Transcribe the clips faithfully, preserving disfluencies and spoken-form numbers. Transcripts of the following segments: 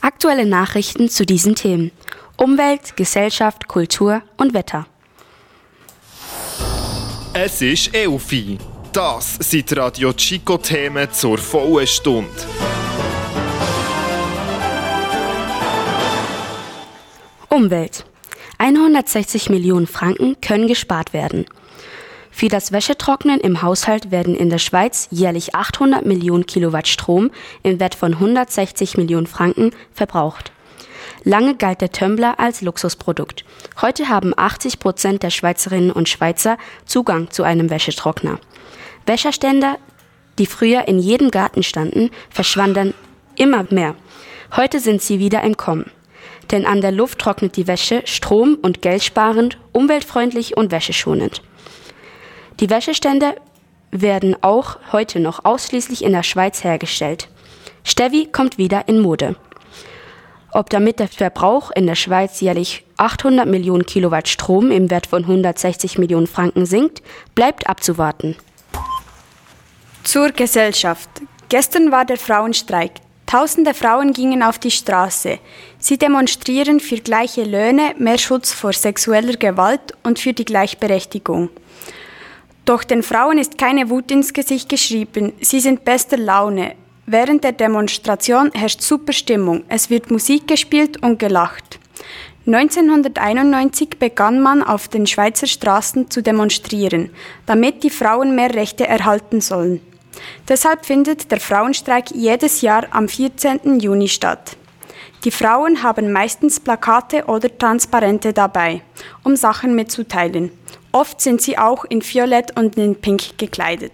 Aktuelle Nachrichten zu diesen Themen: Umwelt, Gesellschaft, Kultur und Wetter. Es ist elf Uhr. Das sind Radio Chico-Themen zur vollen Stunde. Umwelt. hundertsechzig Millionen Franken können gespart werden. Für das Wäschetrocknen im Haushalt werden in der Schweiz jährlich achthundert Millionen Kilowatt Strom im Wert von hundertsechzig Millionen Franken verbraucht. Lange galt der Tumbler als Luxusprodukt. Heute haben achtzig Prozent der Schweizerinnen und Schweizer Zugang zu einem Wäschetrockner. Wäscheständer, die früher in jedem Garten standen, verschwanden immer mehr. Heute sind sie wieder im Kommen. Denn an der Luft trocknet die Wäsche strom- und geldsparend, umweltfreundlich und wäscheschonend. Die Wäscheständer werden auch heute noch ausschließlich in der Schweiz hergestellt. Stevi kommt wieder in Mode. Ob damit der Verbrauch in der Schweiz jährlich achthundert Millionen Kilowatt Strom im Wert von hundertsechzig Millionen Franken sinkt, bleibt abzuwarten. Zur Gesellschaft. Gestern war der Frauenstreik. Tausende Frauen gingen auf die Straße. Sie demonstrieren für gleiche Löhne, mehr Schutz vor sexueller Gewalt und für die Gleichberechtigung. Doch den Frauen ist keine Wut ins Gesicht geschrieben. Sie sind bester Laune. Während der Demonstration herrscht super Stimmung. Es wird Musik gespielt und gelacht. neunzehnhunderteinundneunzig begann man auf den Schweizer Straßen zu demonstrieren, damit die Frauen mehr Rechte erhalten sollen. Deshalb findet der Frauenstreik jedes Jahr am vierzehnten Juni statt. Die Frauen haben meistens Plakate oder Transparente dabei, um Sachen mitzuteilen. Oft sind sie auch in Violett und in Pink gekleidet.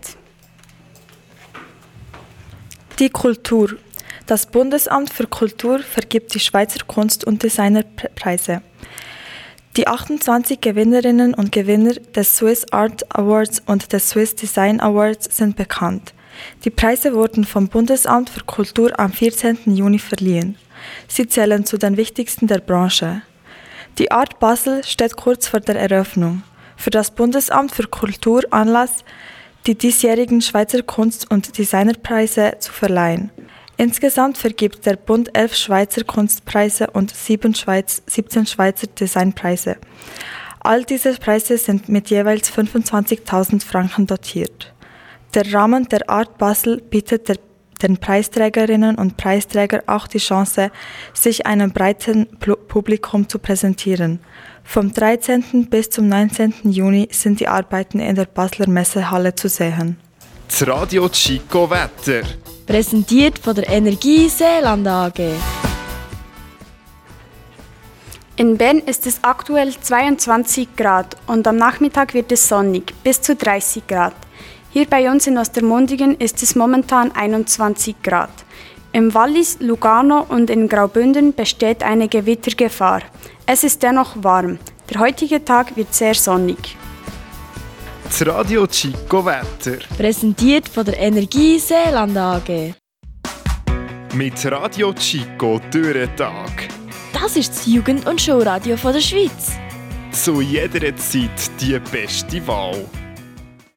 Die Kultur. Das Bundesamt für Kultur vergibt die Schweizer Kunst- und Designerpreise. Die achtundzwanzig Gewinnerinnen und Gewinner des Swiss Art Awards und des Swiss Design Awards sind bekannt. Die Preise wurden vom Bundesamt für Kultur am vierzehnten Juni verliehen. Sie zählen zu den wichtigsten der Branche. Die Art Basel steht kurz vor der Eröffnung. Für das Bundesamt für Kultur Anlass, die diesjährigen Schweizer Kunst- und Designerpreise zu verleihen. Insgesamt vergibt der Bund elf Schweizer Kunstpreise und sieben Schweiz, siebzehn Schweizer Designpreise. All diese Preise sind mit jeweils fünfundzwanzigtausend Franken dotiert. Der Rahmen der Art Basel bietet der, den Preisträgerinnen und Preisträgern auch die Chance, sich einem breiten Publikum zu präsentieren. Vom dreizehnten bis zum neunzehnten Juni sind die Arbeiten in der Basler Messehalle zu sehen. Das Radio Chico Wetter. Präsentiert von der Energie Seeland A G. In Bern ist es aktuell zweiundzwanzig Grad und am Nachmittag wird es sonnig, bis zu dreißig Grad. Hier bei uns in Ostermundigen ist es momentan einundzwanzig Grad. Im Wallis, Lugano und in Graubünden besteht eine Gewittergefahr. Es ist dennoch warm. Der heutige Tag wird sehr sonnig. Das Radio Chico Wetter. Präsentiert von der Energie Seeland A G. Mit Radio Chico durch den Tag. Das ist das Jugend- und Showradio von der Schweiz. Zu jeder Zeit die beste Wahl.